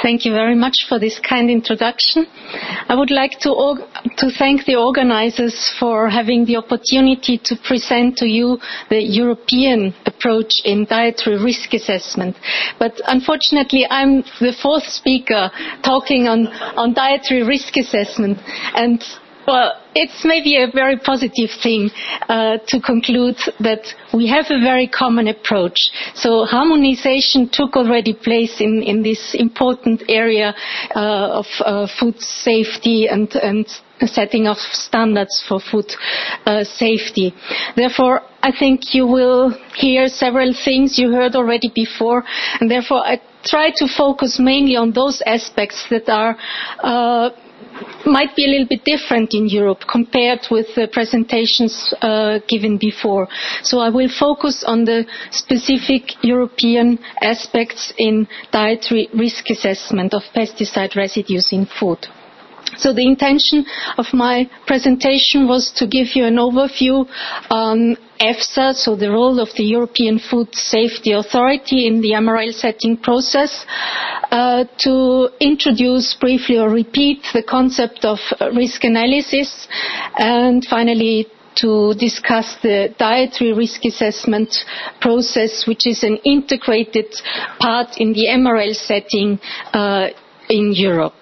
Thank you very much for this kind introduction. I would like to thank the organizers for having the opportunity to present to you the European approach in dietary risk assessment. But unfortunately, I'm the fourth speaker talking on dietary risk assessment. And well, it's maybe a very positive thing to conclude that we have a very common approach. So harmonization took already place in this important area of food safety and setting of standards for food safety. Therefore, I think you will hear several things you heard already before, and therefore I try to focus mainly on those aspects that are might be a little bit different in Europe compared with the presentations given before. So I will focus on the specific European aspects in dietary risk assessment of pesticide residues in food. So the intention of my presentation was to give you an overview on EFSA, so the role of the European Food Safety Authority in the MRL setting process, to introduce briefly or repeat the concept of risk analysis, and finally to discuss the dietary risk assessment process, which is an integrated part in the MRL setting in Europe.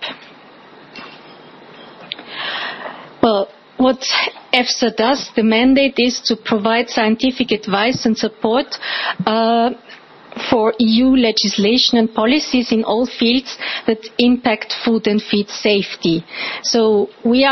Well, what EFSA does, the mandate is to provide scientific advice and support for EU legislation and policies in all fields that impact food and feed safety. So we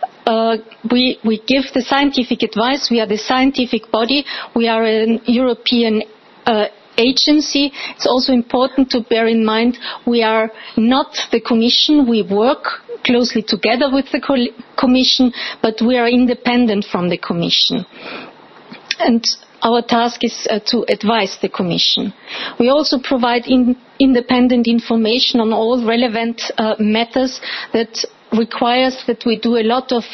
give the scientific advice. We are the scientific body. We are a European agency. It's also important to bear in mind we are not the Commission. We work closely together with the Commission, but we are independent from the Commission. And our task is to advise the Commission. We also provide independent information on all relevant matters that requires that we do a lot of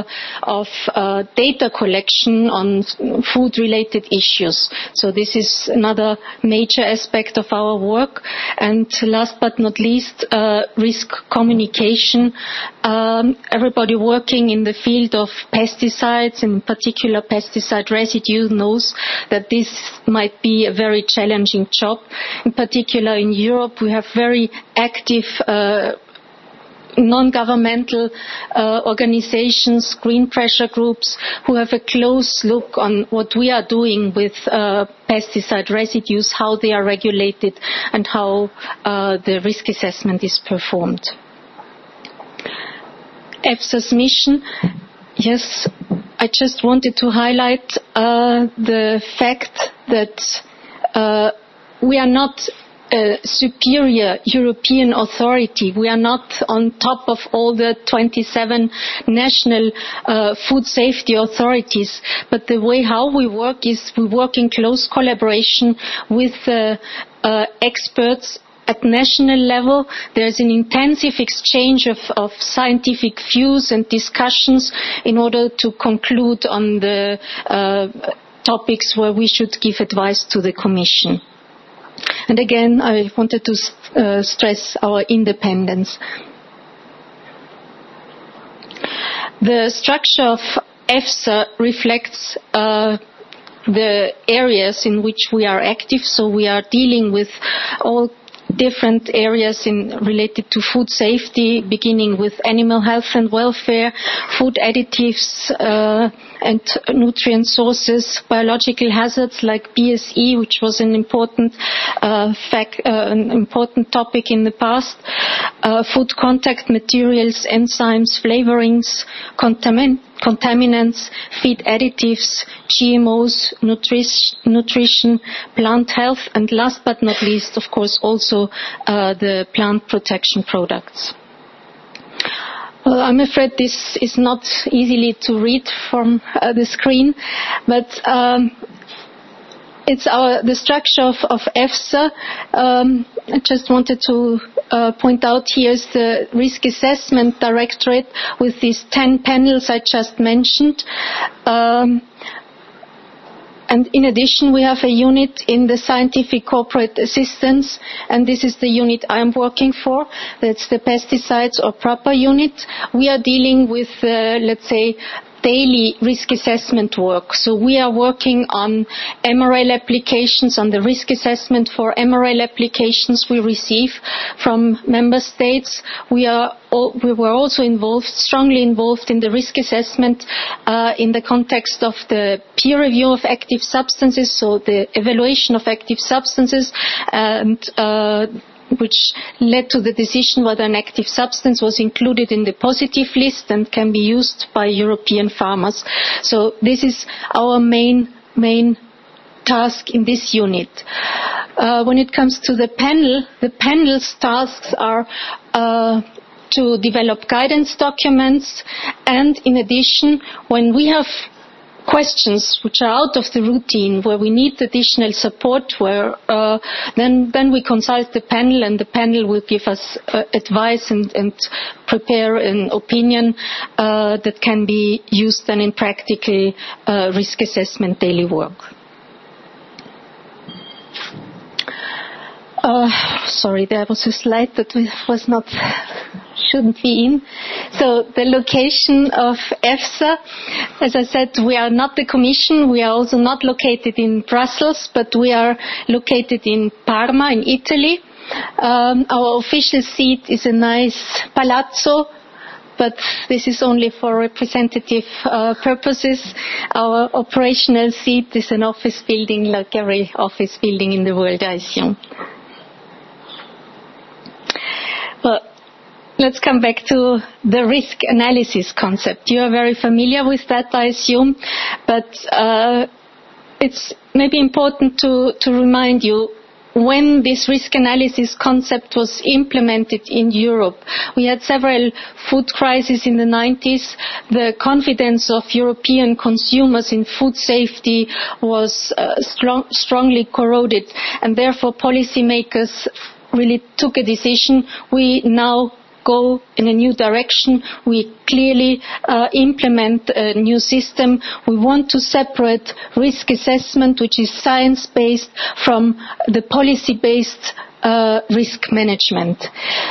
data collection on food-related issues. So this is another major aspect of our work. And last but not least, risk communication. Everybody working in the field of pesticides, in particular pesticide residue, knows that this might be a very challenging job. In particular in Europe, we have very active non-governmental organizations, green pressure groups, who have a close look on what we are doing with pesticide residues, how they are regulated, and how the risk assessment is performed. EFSA's mission, yes, I just wanted to highlight the fact that we are not a superior European authority. We are not on top of all the 27 national food safety authorities, but the way how we work is we work in close collaboration with experts at national level. There's an intensive exchange of scientific views and discussions in order to conclude on the topics where we should give advice to the Commission. And again, I wanted to stress our independence. The structure of EFSA reflects the areas in which we are active. So we are dealing with all different areas related to food safety, beginning with animal health and welfare, food additives and nutrient sources, biological hazards like BSE, which was an important important topic in the past, food contact materials, enzymes, flavorings, contaminants, feed additives, GMOs, nutrition, plant health, and last but not least, of course, also the plant protection products. Well, I'm afraid this is not easily to read from the screen, but it's the structure of EFSA. I just wanted to point out here is the Risk Assessment Directorate with these 10 panels I just mentioned. And in addition, we have a unit in the scientific corporate assistance, and this is the unit I'm working for. That's the pesticides or proper unit. We are dealing with, let's say, daily risk assessment work. So we are working on MRL applications, on the risk assessment for MRL applications we receive from member states. We were also strongly involved in the risk assessment in the context of the peer review of active substances, so the evaluation of active substances, and which led to the decision whether an active substance was included in the positive list and can be used by European farmers. So this is our main task in this unit. When it comes to the panel's tasks are to develop guidance documents, and in addition, when we have questions which are out of the routine, where we need additional support, then we consult the panel, and the panel will give us advice and prepare an opinion that can be used then in practical risk assessment daily work. Sorry, there was a slide that shouldn't be in. So the location of EFSA, as I said, we are not the Commission. We are also not located in Brussels, but we are located in Parma, in Italy. Our official seat is a nice palazzo, but this is only for representative purposes. Our operational seat is an office building, like every office building in the world, I assume. Well, let's come back to the risk analysis concept. You are very familiar with that, I assume, but it's maybe important to remind you when this risk analysis concept was implemented in Europe. We had several food crises in the 90s. The confidence of European consumers in food safety was strongly corroded, and therefore policymakers really took a decision. We now go in a new direction. We clearly implement a new system. We want to separate risk assessment, which is science-based, from the policy-based risk management.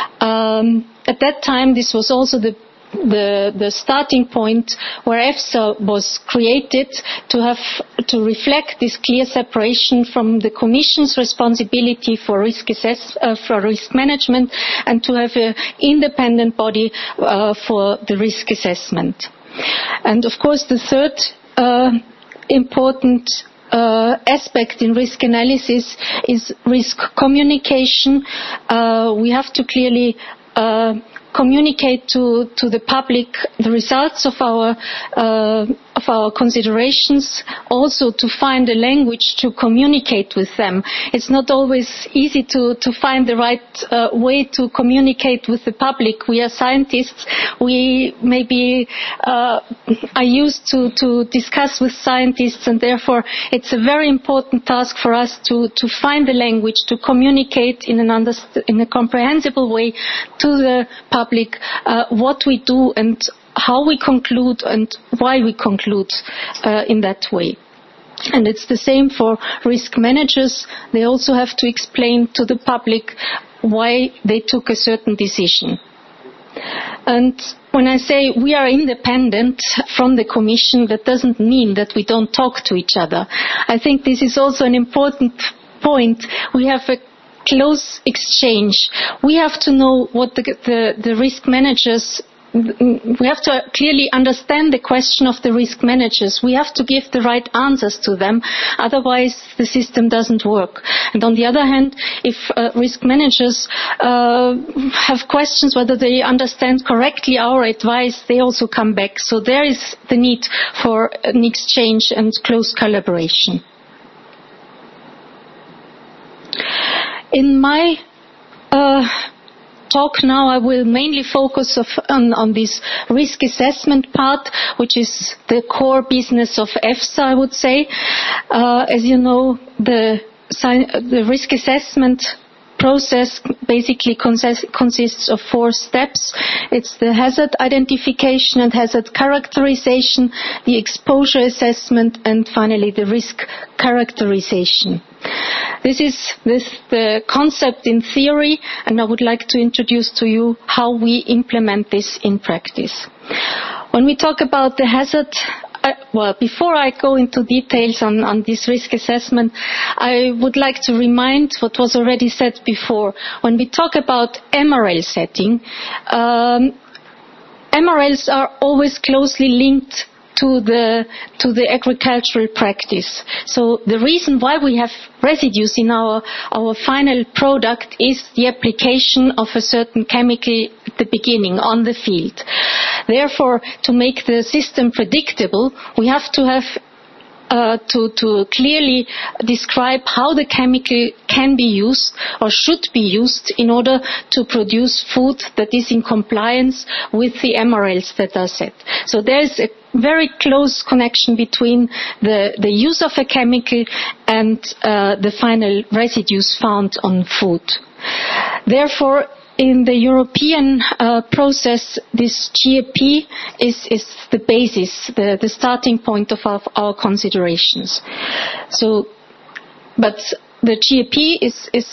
At that time, this was also the starting point where EFSA was created, to reflect this clear separation from the Commission's responsibility for risk management, and to have an independent body for the risk assessment. And of course, the third important aspect in risk analysis is risk communication. We have to clearly communicate to the public the results of our considerations, also to find a language to communicate with them. It's not always easy to find the right way to communicate with the public. We are scientists. We maybe are used to discuss with scientists, and therefore it's a very important task for us to find a language to communicate in a comprehensible way to the public what we do and how we conclude and why we conclude in that way. And it's the same for risk managers. They also have to explain to the public why they took a certain decision. And when I say we are independent from the Commission, that doesn't mean that we don't talk to each other. I think this is also an important point. We have a close exchange. We have to know what the risk managers, we have to clearly understand the question of the risk managers. We have to give the right answers to them, otherwise the system doesn't work. And on the other hand, if risk managers have questions whether they understand correctly our advice, they also come back. So there is the need for an exchange and close collaboration. In my talk now, I will mainly focus on this risk assessment part, which is the core business of EFSA, I would say. As you know, the risk assessment process basically consists of 4 steps. It's the hazard identification and hazard characterization, the exposure assessment, and finally the risk characterization. This is the concept in theory, and I would like to introduce to you how we implement this in practice. When we talk about the hazard, before I go into details on this risk assessment, I would like to remind what was already said before. When we talk about MRL setting, MRLs are always closely linked to the agricultural practice. So the reason why we have residues in our final product is the application of a certain chemical at the beginning on the field. Therefore, to make the system predictable, we have to have to clearly describe how the chemical can be used or should be used in order to produce food that is in compliance with the MRLs that are set. So there is a very close connection between the use of a chemical and the final residues found on food. Therefore, in the European process, this GAP is the basis, the starting point of our considerations. So, but the GAP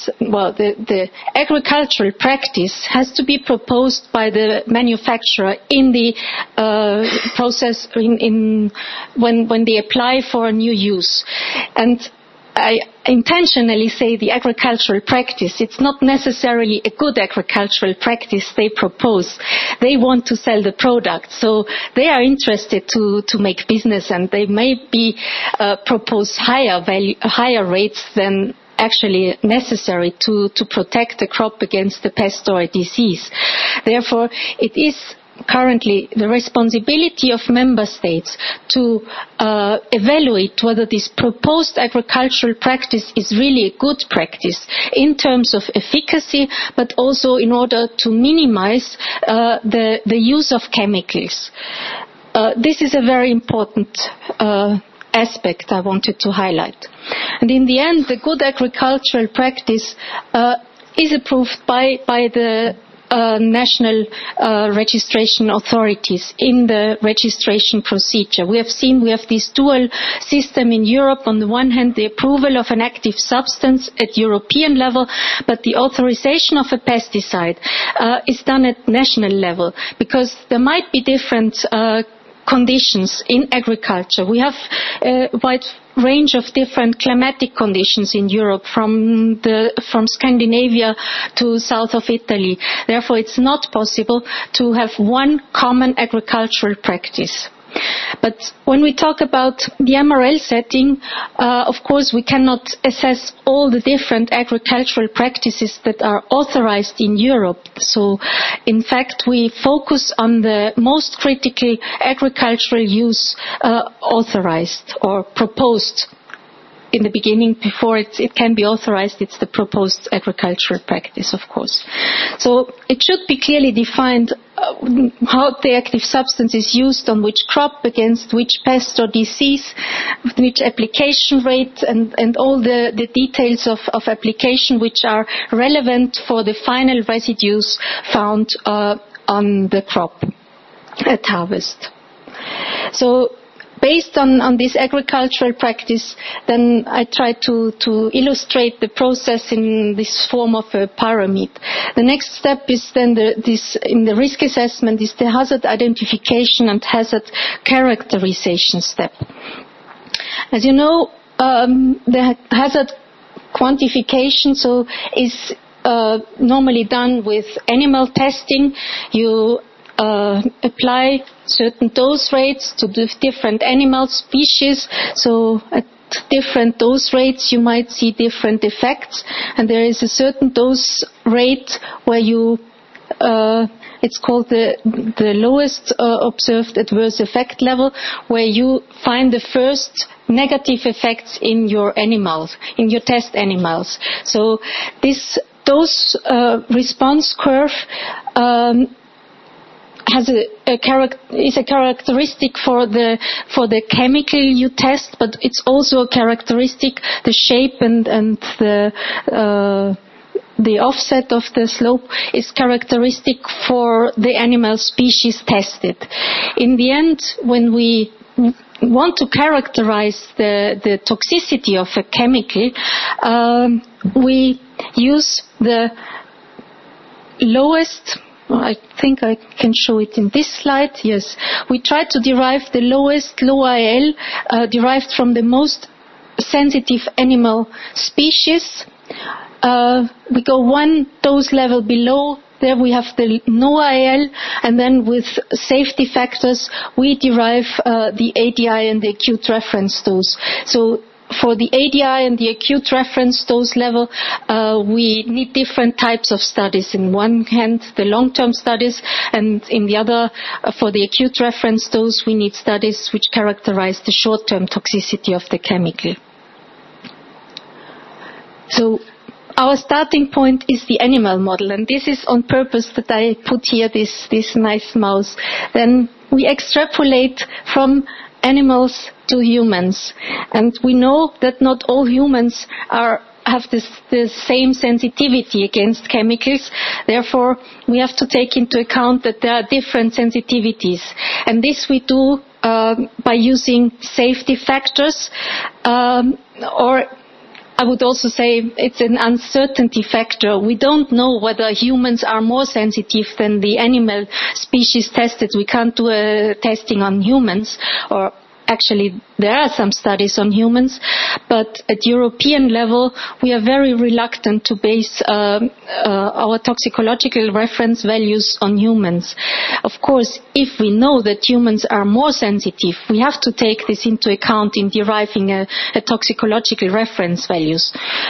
the agricultural practice has to be proposed by the manufacturer in the process when they apply for a new use. And I intentionally say the agricultural practice. It's not necessarily a good agricultural practice they propose. They want to sell the product, so they are interested to make business, and they may propose higher rates than actually necessary to protect the crop against the pest or a disease. Therefore, it is currently the responsibility of member states to evaluate whether this proposed agricultural practice is really a good practice in terms of efficacy, but also in order to minimize the use of chemicals. This is a very important aspect I wanted to highlight. And in the end, the good agricultural practice is approved by the national registration authorities in the registration procedure. We have this dual system in Europe. On the one hand, the approval of an active substance at European level, but the authorization of a pesticide is done at national level, because there might be different conditions in agriculture. We have a wide range of different climatic conditions in Europe, from Scandinavia to south of Italy. Therefore, it's not possible to have one common agricultural practice. But when we talk about the MRL setting, of course we cannot assess all the different agricultural practices that are authorized in Europe. So in fact we focus on the most critical agricultural use authorized or proposed. In the beginning, before it can be authorized, it's the proposed agricultural practice, of course. So it should be clearly defined how the active substance is used on which crop, against which pest or disease, with which application rate, and all the details of application which are relevant for the final residues found on the crop at harvest. So based on this agricultural practice, then I try to illustrate the process in this form of a pyramid. The next step is then in the risk assessment is the hazard identification and hazard characterization step. As you know, the hazard quantification is normally done with animal testing. You apply certain dose rates to the different animal species. So at different dose rates you might see different effects, and there is a certain dose rate where you it's called the lowest observed adverse effect level, where you find the first negative effects in your animals, in your test animals. So this dose response curve is a characteristic for the chemical you test, but it's also a characteristic, the shape and the offset of the slope is characteristic for the animal species tested. In the end, when we want to characterize the toxicity of a chemical, we use the lowest, I think I can show it in this slide, yes. We try to derive the lowest low IL derived from the most sensitive animal species. We go one dose level below. There we have the no IL, and then with safety factors we derive the ADI and the acute reference dose. So for the ADI and the acute reference dose level, we need different types of studies. In one hand, the long-term studies, and in the other, for the acute reference dose, we need studies which characterize the short-term toxicity of the chemical. So our starting point is the animal model, and this is on purpose that I put here this nice mouse. Then we extrapolate from animals to humans, and we know that not all humans have the same sensitivity against chemicals. Therefore, we have to take into account that there are different sensitivities, and this we do by using safety factors, or I would also say it's an uncertainty factor. We don't know whether humans are more sensitive than the animal species tested. We can't do a testing on humans, or actually there are some studies on humans, but at European level we are very reluctant to base our toxicological reference values on humans. Of course, if we know that humans are more sensitive, we have to take this into account in deriving a toxicological reference value.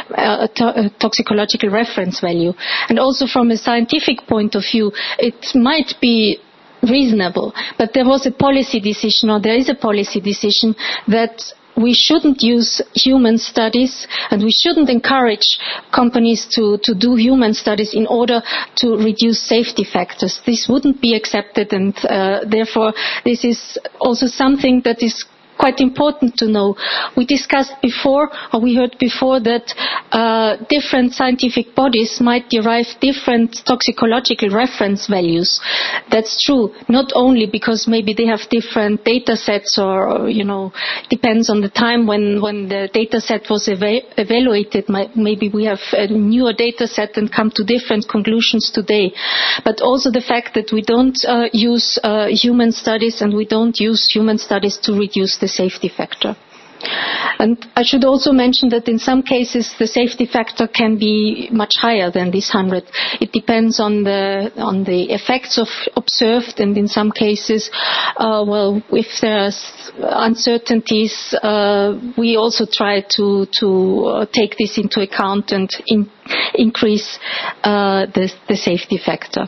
And also from a scientific point of view, it might be reasonable, but there was a policy decision, or there is a policy decision, that we shouldn't use human studies, and we shouldn't encourage companies to do human studies in order to reduce safety factors. This wouldn't be accepted, and therefore this is also something that is quite important to know. We discussed before, or we heard before, that different scientific bodies might derive different toxicological reference values. That's true, not only because maybe they have different data sets, or, depends on the time when the data set was evaluated. Maybe we have a newer data set and come to different conclusions today. But also the fact that we don't use human studies, and we don't use human studies to reduce the safety factor. And I should also mention that in some cases the safety factor can be much higher than this 100. It depends on the effects observed, and in some cases, if there's uncertainties, we also try to take this into account and increase the safety factor.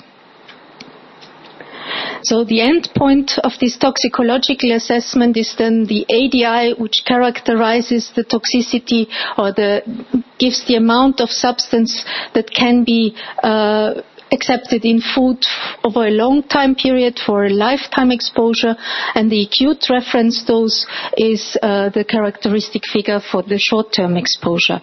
So the end point of this toxicological assessment is then the ADI, which characterizes the toxicity, or gives the amount of substance that can be accepted in food over a long time period for a lifetime exposure, and the acute reference dose is the characteristic figure for the short-term exposure.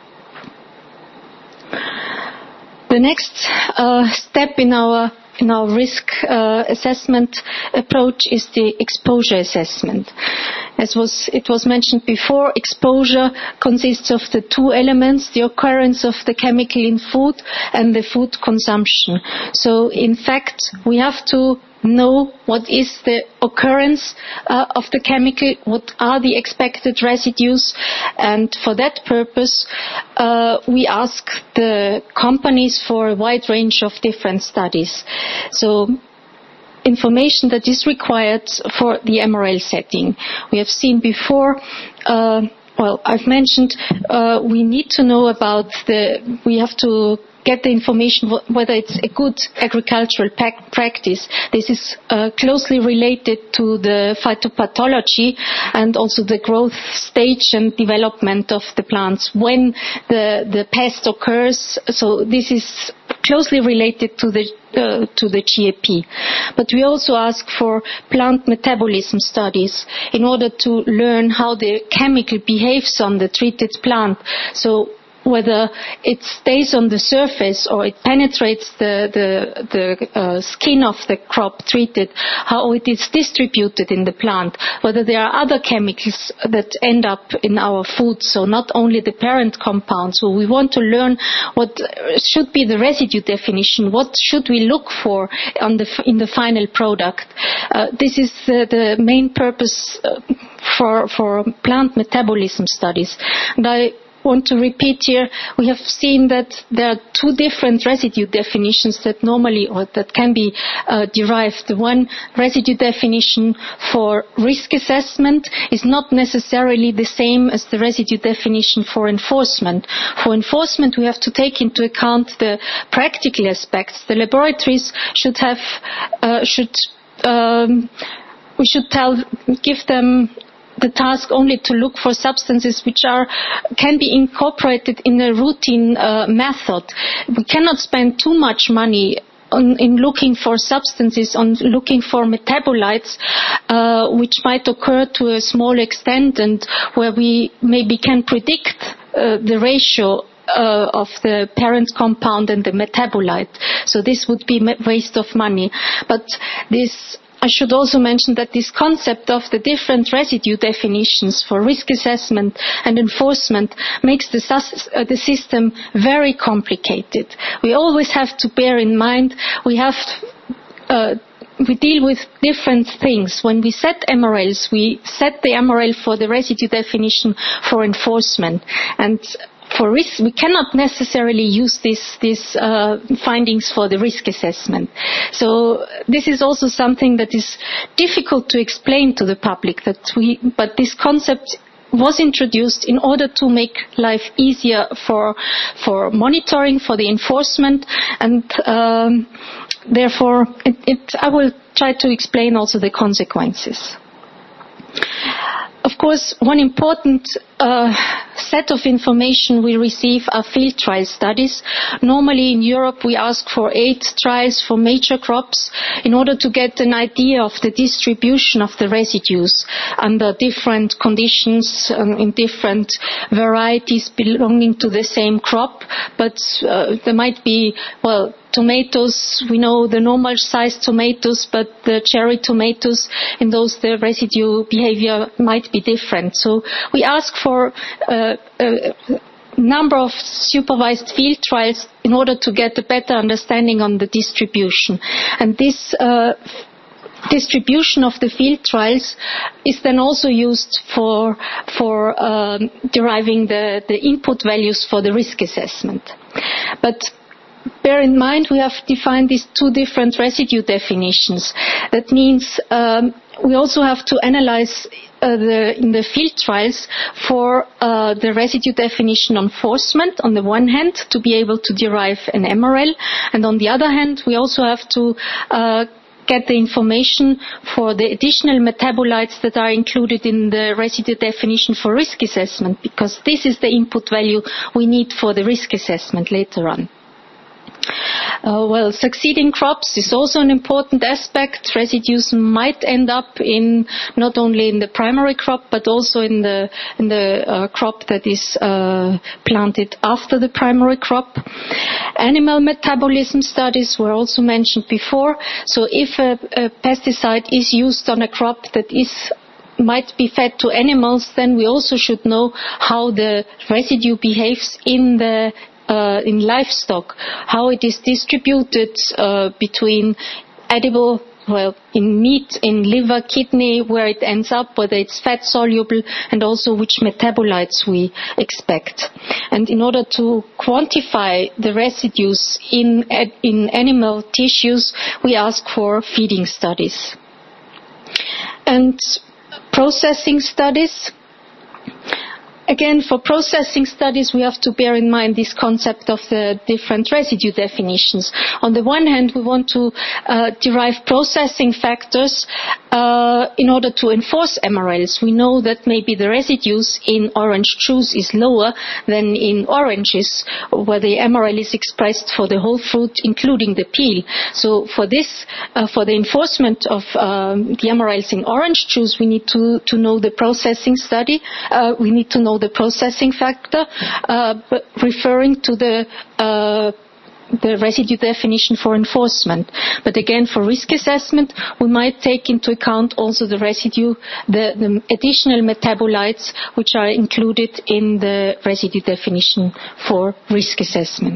The next step in our risk assessment approach is the exposure assessment. As it was mentioned before, exposure consists of the two elements, the occurrence of the chemical in food and the food consumption. So in fact, we have to know what is the occurrence of the chemical, what are the expected residues, and for that purpose we ask the companies for a wide range of different studies. So information that is required for the MRL setting. We have seen before, I've mentioned we need to know about we have to get the information whether it's a good agricultural practice. This is closely related to the phytopathology and also the growth stage and development of the plants when the pest occurs. So this is closely related to the GAP. But we also ask for plant metabolism studies in order to learn how the chemical behaves on the treated plant. So whether it stays on the surface or it penetrates the skin of the crop treated, how it is distributed in the plant, whether there are other chemicals that end up in our food, so not only the parent compound. So we want to learn what should be the residue definition, what should we look for in the final product. This is the main purpose for plant metabolism studies. And I want to repeat here, we have seen that there are two different residue definitions that normally or that can be derived. The one residue definition for risk assessment is not necessarily the same as the residue definition for enforcement. For enforcement, we have to take into account the practical aspects. The laboratories should have, we should give them the task only to look for substances which can be incorporated in a routine method. We cannot spend too much money in looking for substances, on looking for metabolites which might occur to a small extent and where we maybe can predict the ratio of the parent compound and the metabolite. So this would be waste of money. But I should also mention that this concept of the different residue definitions for risk assessment and enforcement makes the system very complicated. We always have to bear in mind we deal with different things. When we set MRLs, we set the MRL for the residue definition for enforcement. And for risk, we cannot necessarily use these findings for the risk assessment. So this is also something that is difficult to explain to the public. But this concept was introduced in order to make life easier for monitoring, for the enforcement, and therefore I will try to explain also the consequences. Of course, one important set of information we receive are field trial studies. Normally in Europe we ask for 8 trials for major crops in order to get an idea of the distribution of the residues under different conditions in different varieties belonging to the same crop. But there might be, tomatoes, we know the normal sized tomatoes, but the cherry tomatoes, in those the residue behavior might be different. So we ask for a number of supervised field trials in order to get a better understanding on the distribution. And this distribution of the field trials is then also used for deriving the input values for the risk assessment. But bear in mind, we have defined these 2 different residue definitions. That means we also have to analyze in the field trials for the residue definition on enforcement on the one hand to be able to derive an MRL, and on the other hand we also have to get the information for the additional metabolites that are included in the residue definition for risk assessment, because this is the input value we need for the risk assessment later on. Succeeding crops is also an important aspect. Residues might end up in not only in the primary crop but also in the crop that is planted after the primary crop. Animal metabolism studies were also mentioned before. So if a pesticide is used on a crop that might be fed to animals, then we also should know how the residue behaves in livestock, how it is distributed between edible, in meat, in liver, kidney, where it ends up, whether it's fat soluble, and also which metabolites we expect. And in order to quantify the residues in animal tissues, we ask for feeding studies. And processing studies. Again, for processing studies, we have to bear in mind this concept of the different residue definitions. On the one hand, we want to derive processing factors in order to enforce MRLs. We know that maybe the residues in orange juice is lower than in oranges, where the MRL is expressed for the whole fruit, including the peel. So for this, for the enforcement of the MRLs in orange juice, we need to know the processing study. We need to know know the processing factor, but referring to the residue definition for enforcement. But again, for risk assessment, we might take into account also the residue, the additional metabolites which are included in the residue definition for risk assessment.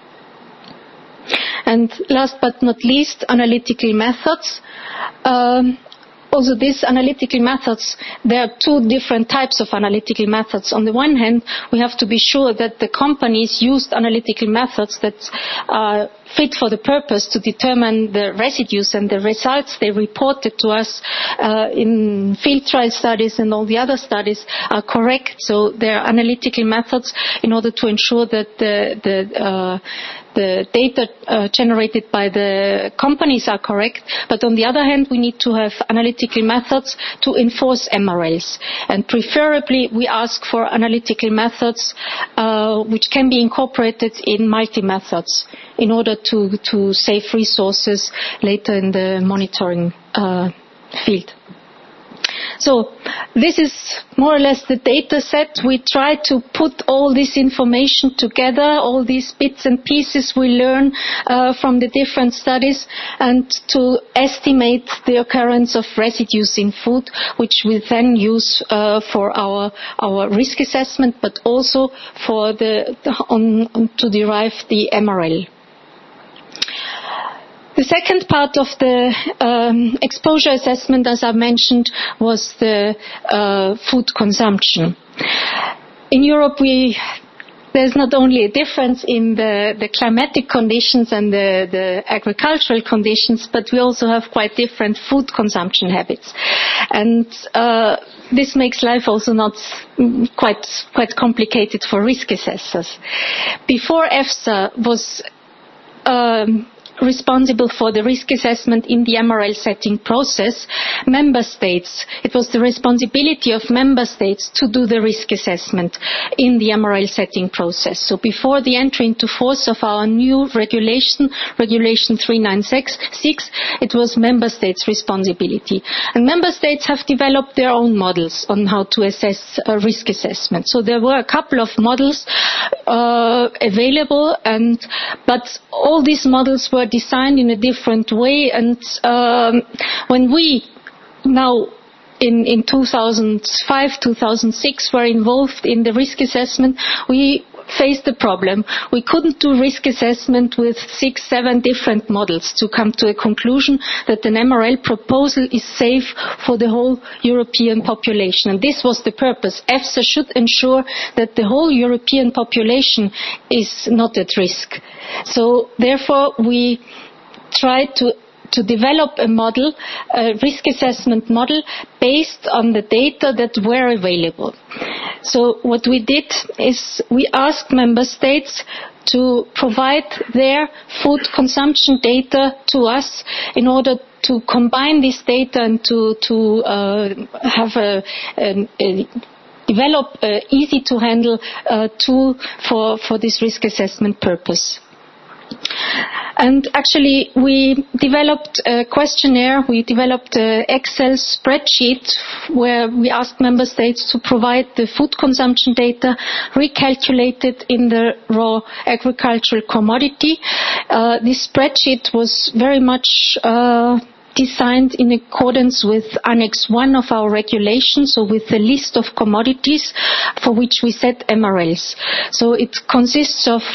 And last but not least, analytical methods. Also, these analytical methods, there are two different types of analytical methods. On the one hand, we have to be sure that the companies used analytical methods that are fit for the purpose to determine the residues, and the results they reported to us in field trial studies and all the other studies are correct. So there are analytical methods in order to ensure that the data generated by the companies are correct, but on the other hand, we need to have analytical methods to enforce MRLs. And preferably, we ask for analytical methods which can be incorporated in multi-methods in order to save resources later in the monitoring field. So this is more or less the data set. We try to put all this information together, all these bits and pieces we learn from the different studies, and to estimate the occurrence of residues in food, which we then use for our risk assessment, but also for to derive the MRL. The second part of the exposure assessment, as I mentioned, was the food consumption. In Europe, there's not only a difference in the climatic conditions and the agricultural conditions, but we also have quite different food consumption habits. And this makes life also not quite complicated for risk assessors. Before EFSA was responsible for the risk assessment in the MRL setting process, member states, it was the responsibility of member states to do the risk assessment in the MRL setting process. So before the entry into force of our new regulation 396, it was member states' responsibility. And member states have developed their own models on how to assess risk assessment. So there were a couple of models available, but all these models were designed in a different way, and when we now in 2005, 2006 were involved in the risk assessment, we faced the problem. We couldn't do risk assessment with 6, 7 different models to come to a conclusion that an MRL proposal is safe for the whole European population. And this was the purpose. EFSA should ensure that the whole European population is not at risk. So therefore we tried to develop a model, a risk assessment model, based on the data that were available. So what we did is we asked member states to provide their food consumption data to us in order to combine this data and to develop an easy to handle tool for this risk assessment purpose. And actually, we developed a questionnaire, we developed an Excel spreadsheet where we asked member states to provide the food consumption data recalculated in the raw agricultural commodity. This spreadsheet was very much designed in accordance with Annex 1 of our regulation, so with the list of commodities for which we set MRLs. So it consists of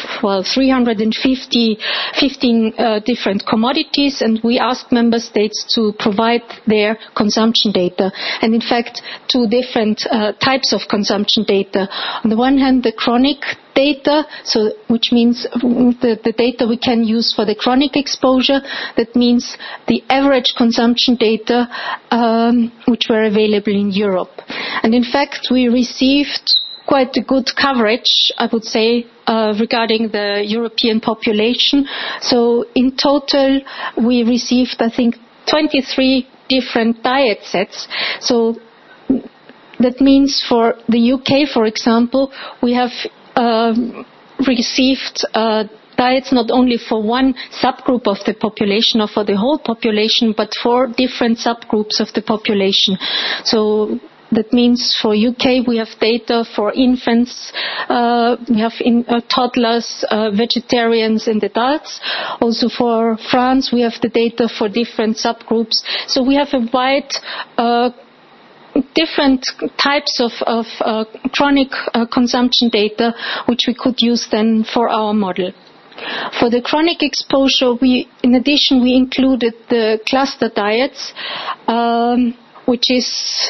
315 different commodities, and we asked member states to provide their consumption data. And in fact, 2 different types of consumption data. On the one hand, the chronic data, so which means the data we can use for the chronic exposure. That means the average consumption data which were available in Europe. And in fact, we received quite a good coverage, I would say, regarding the European population. So in total, we received, I think, 23 different diet sets. So that means for the UK, for example, we have received diets not only for one subgroup of the population or for the whole population, but for different subgroups of the population. So That means for UK we have data for infants, we have toddlers, vegetarians and adults. Also for France we have the data for different subgroups. So we have a wide different types of chronic consumption data which we could use then for our model. For the chronic exposure, in addition, we included the cluster diets, which is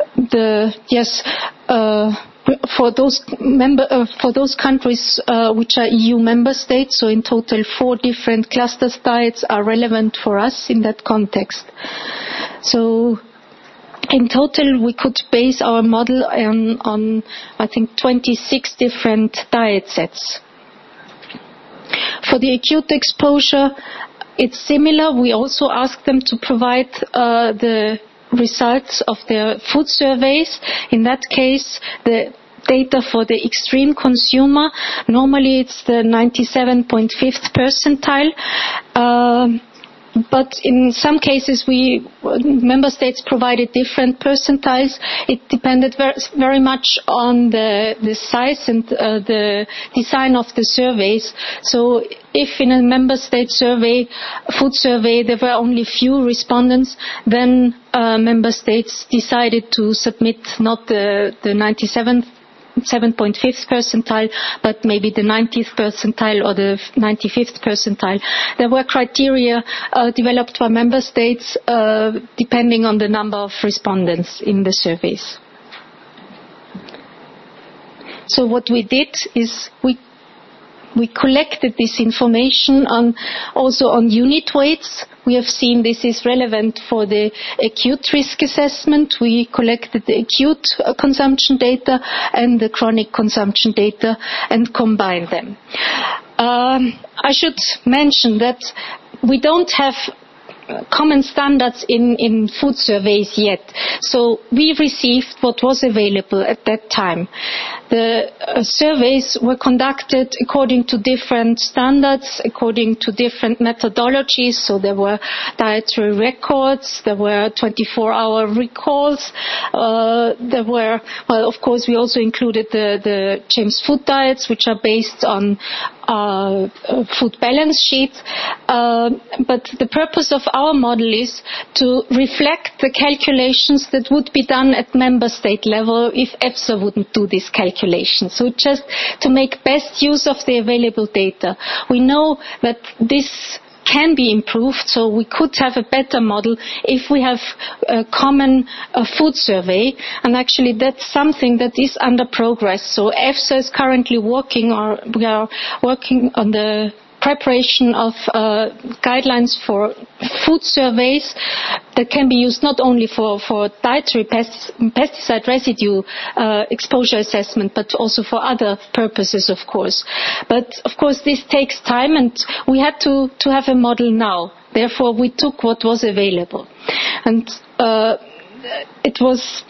for those countries which are EU member states. So in total, 4 different cluster diets are relevant for us in that context. So in total, we could base our model on I think 26 different diet sets. For the acute exposure, it's similar. We also ask them to provide the results of their food surveys. In that case, the data for the extreme consumer, normally it's the 97.5th percentile. But in some cases, member states provided different percentiles. It depended very much on the size and the design of the surveys. So if in a member state food survey, there were only few respondents, then member states decided to submit not the 7.5th percentile, but maybe the 90th percentile or the 95th percentile. There were criteria developed by member states depending on the number of respondents in the surveys. So what we did is we collected this information also on unit weights. We have seen this is relevant for the acute risk assessment. We collected the acute consumption data and the chronic consumption data and combined them. I should mention that we don't have common standards in food surveys yet. So we received what was available at that time. The surveys were conducted according to different standards, according to different methodologies. So there were dietary records, there were 24-hour recalls, there were, well, of course, we also included the James Food diets, which are based on food balance sheets. But the purpose of our model is to reflect the calculations that would be done at member state level if EFSA wouldn't do this calculation. So just to make best use of the available data. We know that this can be improved, so we could have a better model if we have a common food survey, and actually that's something that is under progress. So EFSA is currently we are working on the preparation of guidelines for food surveys that can be used not only for dietary pesticide residue exposure assessment, but also for other purposes, of course. But of course this takes time, and we had to have a model now. Therefore we took what was available. And it was,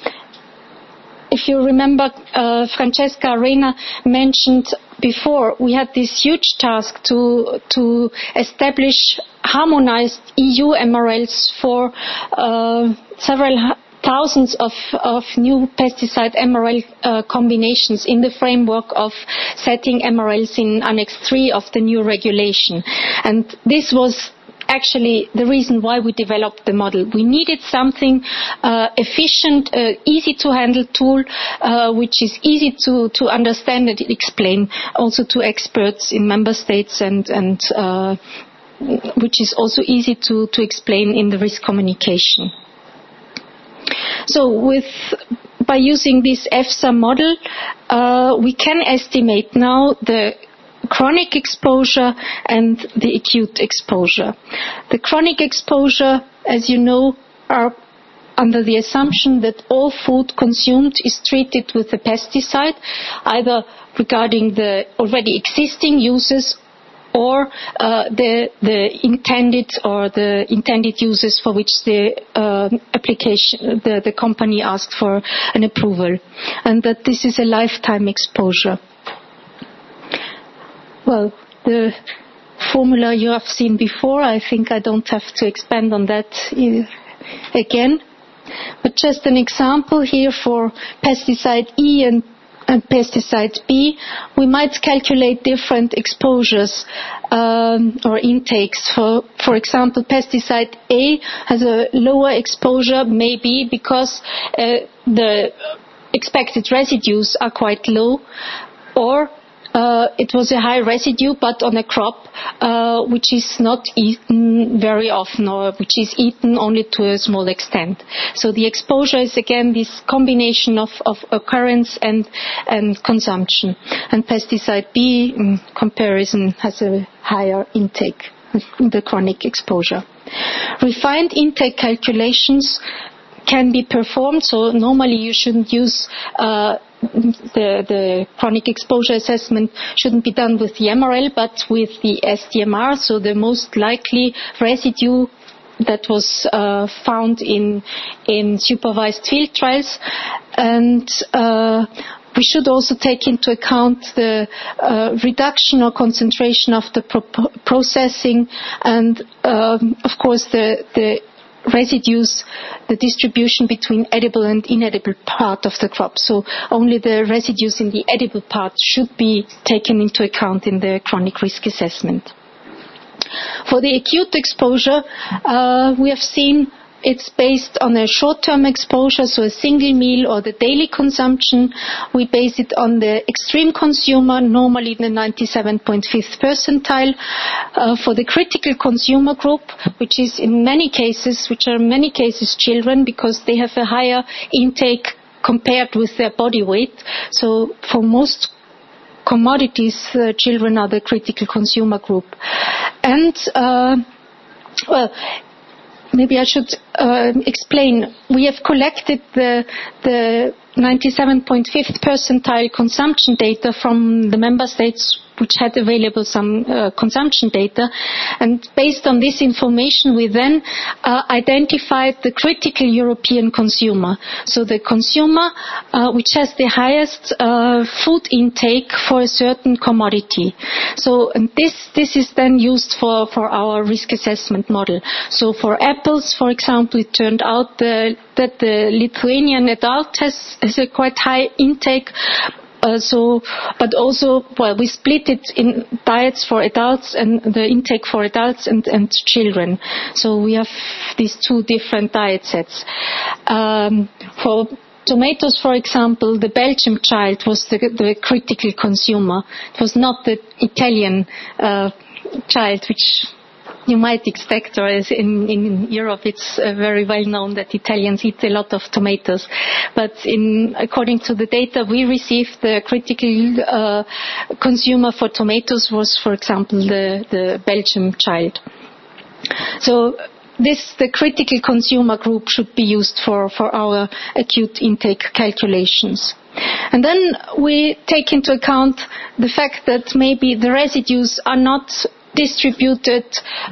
if you remember, Francesca Arena mentioned before, we had this huge task to establish harmonized EU MRLs for several thousands of new pesticide MRL combinations in the framework of setting MRLs in Annex 3 of the new regulation. And this was actually the reason why we developed the model. We needed something efficient, easy to handle tool, which is easy to understand and explain also to experts in member states, and which is also easy to explain in the risk communication. So by using this EFSA model, we can estimate now the chronic exposure and the acute exposure. The chronic exposure, as you know, are under the assumption that all food consumed is treated with a pesticide, either regarding the already existing uses or the intended uses for which the application, the company asked for an approval, and that this is a lifetime exposure. Well, the formula you have seen before, I think I don't have to expand on that again. But just an example here for pesticide E and pesticide B, we might calculate different exposures or intakes. For example, pesticide A has a lower exposure, maybe because the expected residues are quite low, or it was a high residue, but on a crop which is not eaten very often, or which is eaten only to a small extent. So the exposure is again this combination of occurrence and consumption. And pesticide B, in comparison, has a higher intake, the chronic exposure. Refined intake calculations can be performed, so normally you shouldn't use the chronic exposure assessment shouldn't be done with the MRL, but with the SDMR, so the most likely residue that was found in supervised field trials. And we should also take into account the reduction or concentration of the processing, and of course the residues, the distribution between edible and inedible part of the crop. So only the residues in the edible part should be taken into account in the chronic risk assessment. For the acute exposure, we have seen it's based on a short-term exposure, so a single meal or the daily consumption. We base it on the extreme consumer, normally the 97.5th percentile. For the critical consumer group, which are in many cases children, because they have a higher intake compared with their body weight. So for most commodities, children are the critical consumer group. And, maybe I should explain. We have collected the 97.5th percentile consumption data from the member states which had available some consumption data, and based on this information we then identified the critical European consumer. So the consumer which has the highest food intake for a certain commodity. So and this is then used for our risk assessment model. So for apples, for example, it turned out that the Lithuanian adult has a quite high intake. But also, we split it in diets for adults and the intake for adults and children. So we have these two different diet sets. For tomatoes, for example, the Belgian child was the critical consumer. It was not the Italian child, which you might expect, or as in Europe it's very well known that Italians eat a lot of tomatoes. But according to the data we received, the critical consumer for tomatoes was, for example, the Belgian child. So the critical consumer group should be used for our acute intake calculations. And then we take into account the fact that maybe the residues are not distributed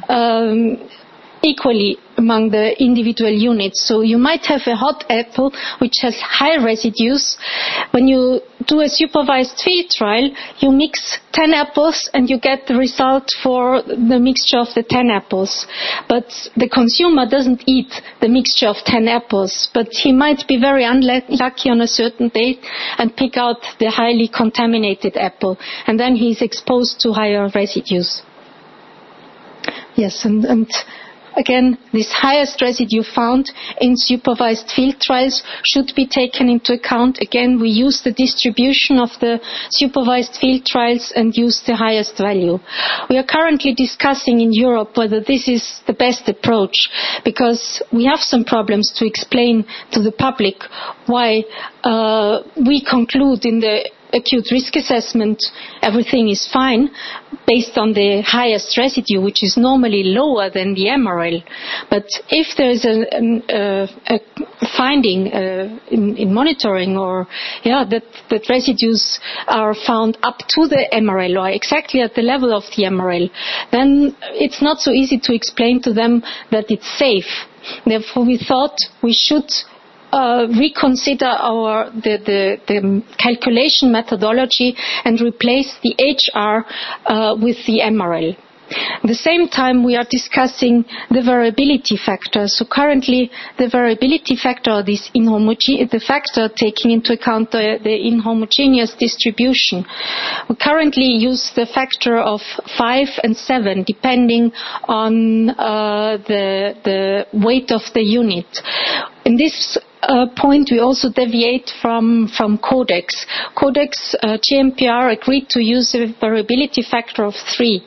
equally among the individual units. So you might have a hot apple which has high residues. When you do a supervised field trial, you mix 10 apples and you get the result for the mixture of the 10 apples. But the consumer doesn't eat the mixture of 10 apples, but he might be very unlucky on a certain date and pick out the highly contaminated apple, and then he's exposed to higher residues. Yes, and again, this highest residue found in supervised field trials should be taken into account. Again, we use the distribution of the supervised field trials and use the highest value. We are currently discussing in Europe whether this is the best approach, because we have some problems to explain to the public why we conclude in the acute risk assessment everything is fine based on the highest residue, which is normally lower than the MRL. But if there is a finding in monitoring, or that residues are found up to the MRL or exactly at the level of the MRL, then it's not so easy to explain to them that it's safe. Therefore, we thought we should reconsider the calculation methodology and replace the HR with the MRL. At the same time, we are discussing the variability factor. So currently, the variability factor, the factor taking into account the inhomogeneous distribution, we currently use the factor of 5 and 7, depending on the weight of the unit. In this point, we also deviate from Codex. Codex GMPR agreed to use a variability factor of 3.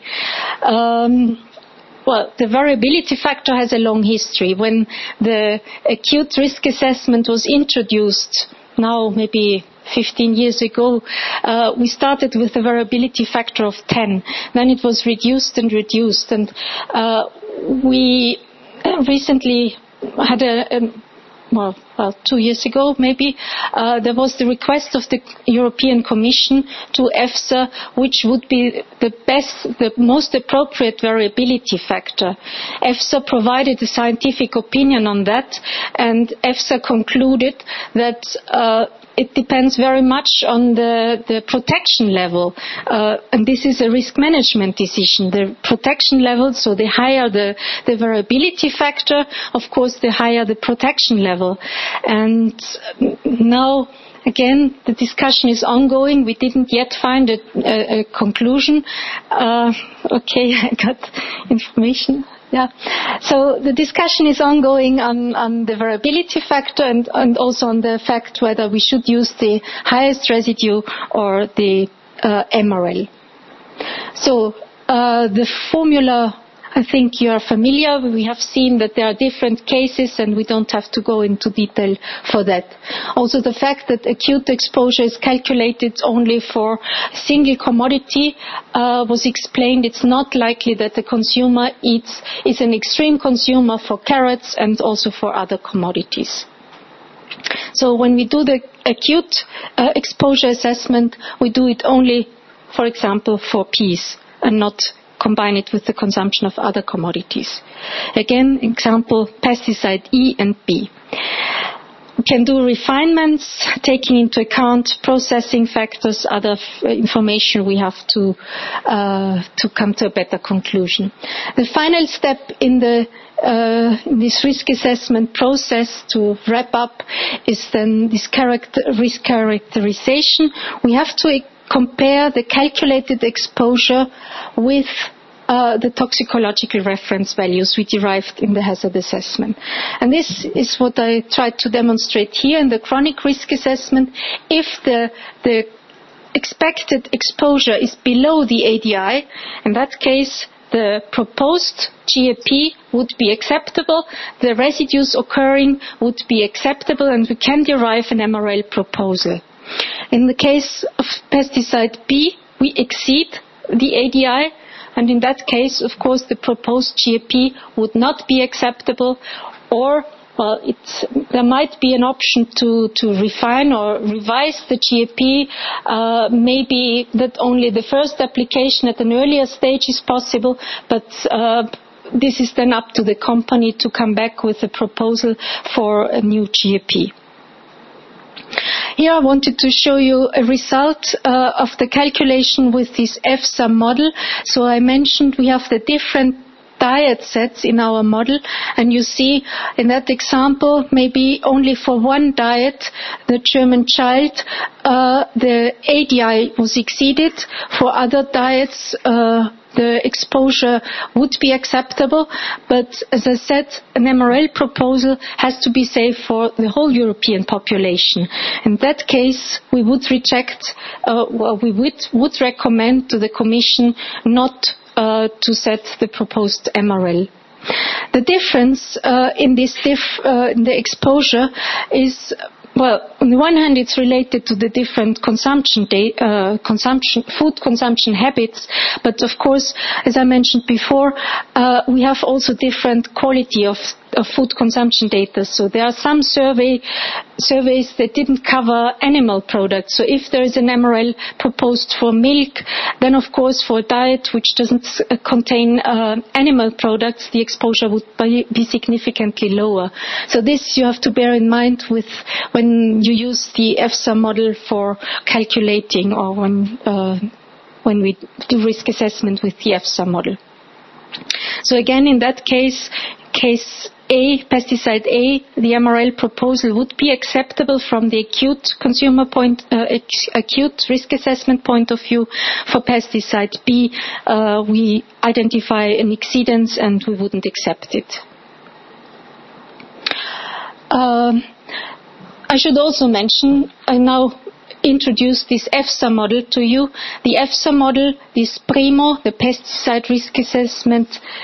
Well, the variability factor has a long history. When the acute risk assessment was introduced, now maybe 15 years ago, we started with a variability factor of 10. Then it was reduced. And we recently had well, 2 years ago maybe, there was the request of the European Commission to EFSA, which would be the most appropriate variability factor. EFSA provided a scientific opinion on that, and EFSA concluded that it depends very much on the protection level, and this is a risk management decision. The protection level, so the higher the variability factor, of course, the higher the protection level. And now, again, the discussion is ongoing. We didn't yet find a conclusion. Okay, I got information. Yeah. So the discussion is ongoing on the variability factor and also on the fact whether we should use the highest residue or the MRL. So the formula, I think you are familiar. We have seen that there are different cases, and we don't have to go into detail for that. Also, the fact that acute exposure is calculated only for a single commodity was explained. It's not likely that the consumer is an extreme consumer for carrots and also for other commodities. So when we do the acute exposure assessment, we do it only, for example, for peas and not combine it with the consumption of other commodities. Again, example, pesticide E and B. We can do refinements, taking into account processing factors, other information we have to come to a better conclusion. The final step in this risk assessment process, to wrap up, is then this risk characterization. We have to compare the calculated exposure with the toxicological reference values we derived in the hazard assessment. And this is what I tried to demonstrate here in the chronic risk assessment. If the expected exposure is below the ADI, in that case, the proposed GAP would be acceptable, the residues occurring would be acceptable, and we can derive an MRL proposal. In the case of pesticide B, we exceed the ADI, and in that case, of course, the proposed GAP would not be acceptable, or there might be an option to refine or revise the GAP. Maybe that only the first application at an earlier stage is possible, but this is then up to the company to come back with a proposal for a new GAP. Here I wanted to show you a result of the calculation with this EFSA model. So I mentioned we have the different diet sets in our model, and you see in that example, maybe only for one diet, the German child, the ADI was exceeded. For other diets, the exposure would be acceptable, but as I said, an MRL proposal has to be safe for the whole European population. In that case, we would reject, we would recommend to the Commission not to set the proposed MRL. The difference in the exposure is, well, on the one hand, it's related to the different food consumption habits, but of course, as I mentioned before, we have also different quality of food consumption data. So there are some surveys that didn't cover animal products. So if there is an MRL proposed for milk, then of course for a diet which doesn't contain animal products, the exposure would be significantly lower. So this you have to bear in mind when you use the EFSA model for calculating, or when we do risk assessment with the EFSA model. So again, in that case A, pesticide A, the MRL proposal would be acceptable from the acute risk assessment point of view. For pesticide B, we identify an exceedance and we wouldn't accept it. I should also mention, I now introduce this EFSA model to you. The EFSA model, this PRIMO, the pesticide risk assessment,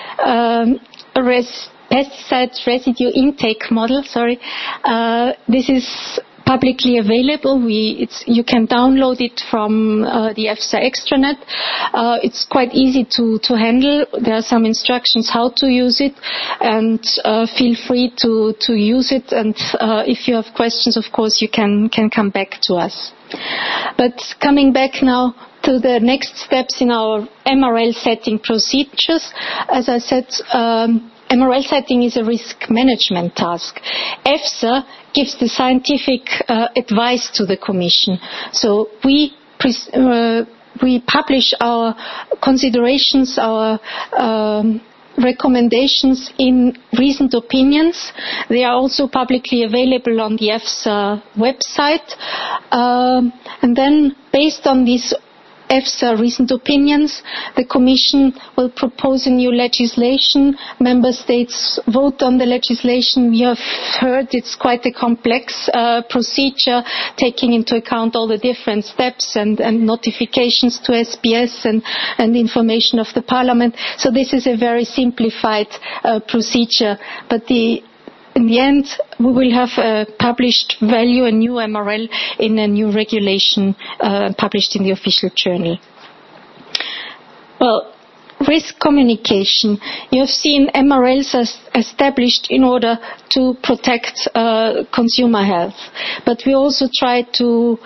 pesticide residue intake model, this is publicly available. You can download it from the EFSA extranet. It's quite easy to handle. There are some instructions how to use it, and feel free to use it. And if you have questions, of course, you can come back to us. But coming back now to the next steps in our MRL setting procedures, as I said, MRL setting is a risk management task. EFSA gives the scientific advice to the Commission. So we publish our considerations, our recommendations in recent opinions. They are also publicly available on the EFSA website. And then, based on these EFSA recent opinions, the Commission will propose a new legislation. Member States vote on the legislation. We have heard it's quite a complex procedure, taking into account all the different steps and notifications to SBS and information of the Parliament. So this is a very simplified procedure. But in the end, we will have a published value, a new MRL in a new regulation published in the official journal. Well, risk communication. You have seen MRLs as established in order to protect consumer health. But we also try to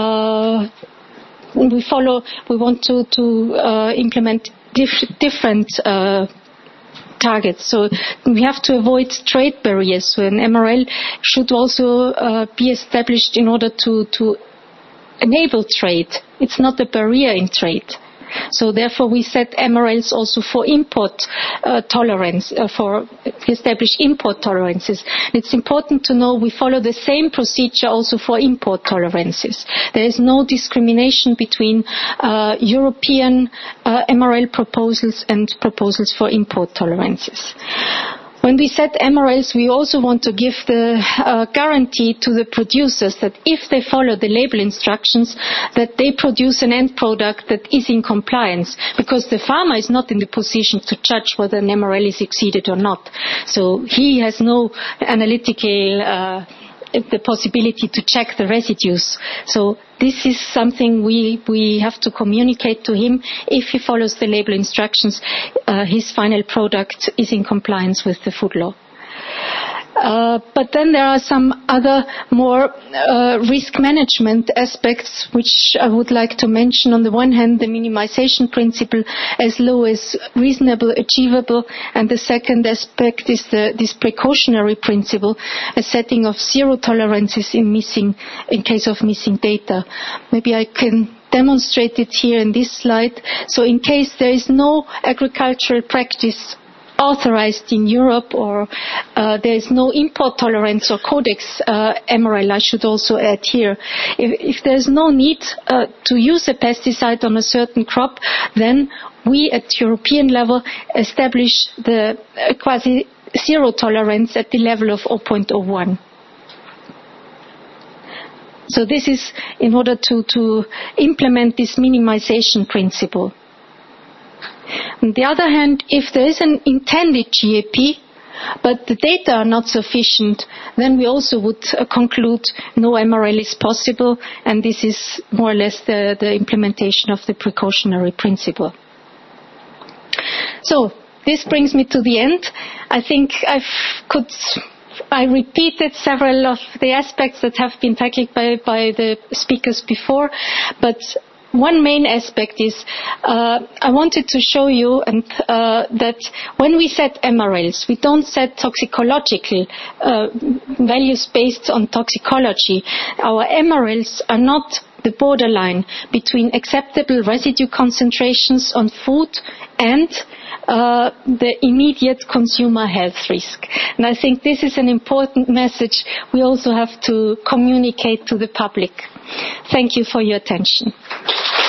we want to implement different targets. So we have to avoid trade barriers. So an MRL should also be established in order to enable trade. It's not a barrier in trade. So therefore we set MRLs also for import tolerance, for established import tolerances. It's important to know we follow the same procedure also for import tolerances. There is no discrimination between European MRL proposals and proposals for import tolerances. When we set MRLs, we also want to give the guarantee to the producers that if they follow the label instructions, that they produce an end product that is in compliance, because the farmer is not in the position to judge whether an MRL is exceeded or not. So he has no analytical the possibility to check the residues. So this is something we have to communicate to him. If he follows the label instructions, his final product is in compliance with the food law. But then there are some other more risk management aspects which I would like to mention. On the one hand, the minimization principle, as low as reasonable, achievable, and the second aspect is this precautionary principle, a setting of zero tolerances in case of missing data. Maybe I can demonstrate it here in this slide. So in case there is no agricultural practice authorized in Europe, or there is no import tolerance or codex MRL, I should also add here. If there is no need to use a pesticide on a certain crop, then we at European level establish the quasi zero tolerance at the level of 0.01. So this is in order to implement this minimization principle. On the other hand, if there is an intended GAP, but the data are not sufficient, then we also would conclude no MRL is possible, and this is more or less the implementation of the precautionary principle. So, this brings me to the end. I think I repeated several of the aspects that have been tackled by the speakers before, but one main aspect is I wanted to show you that when we set MRLs, we don't set toxicological values based on toxicology. Our MRLs are not the borderline between acceptable residue concentrations on food and the immediate consumer health risk. And I think this is an important message we also have to communicate to the public. Thank you for your attention.